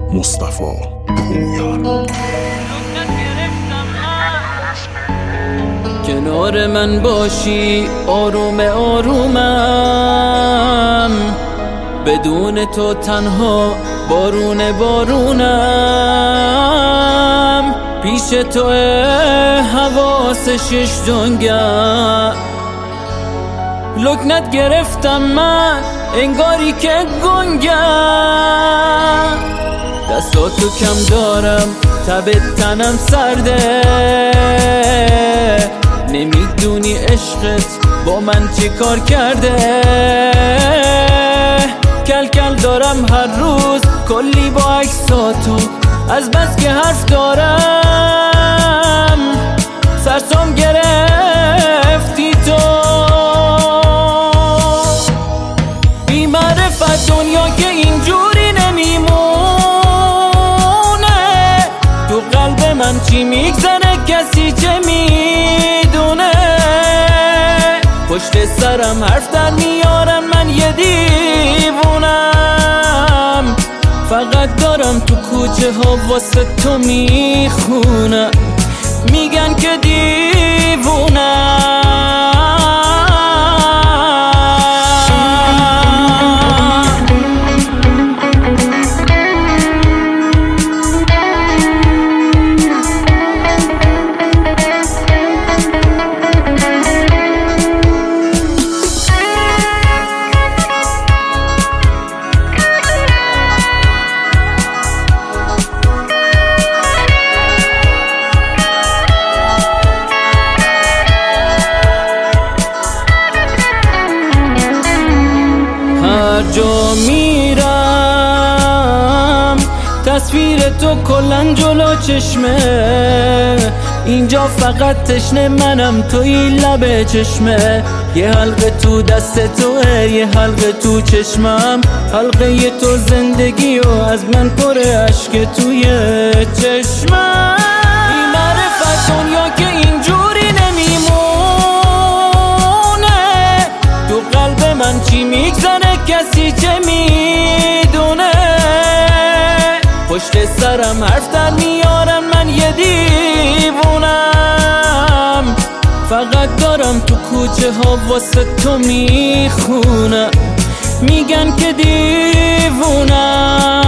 مصطفی پویان. کنار من باشی آروم آرومم، بدون تو تنها بارون بارونم. پیش تو حواس شش دنیا، لکنت گرفتم من انگاری که گنگم. دستاتو کم دارم تب تنم سرده، نمیدونی عشقت با من چی کار کرده. کل کل دارم هر روز کلی با عکساتو، از بس که حرف دارم سرسام گرفتی تو. بی معرفت دنیا که اینجوری نمیمونه، تو قلب من چی میگذره کسی چه میدونه. پشت سرم حرف در میارن من یه دیوونم، فقط دارم تو کوچه ها واسه تو میخونم، میگن که دیوونم. هر جا میرم تصویر تو کلن جلو چشمه، اینجا فقط تشنه منم توی لب چشمه. یه حلقه تو دست توه یه حلقه تو چشمم، حلقه تو زندگی و از من پر عشق توی چشمم. این معرفت دنیا که اینجوری نمیمونه، تو قلب من چی میگذره کسی چه میدونه. پشت سرم حرف در میارن من یه دیوونم، فقط دارم تو کوچه ها واسه تو میخونم، میگن که دیوونم.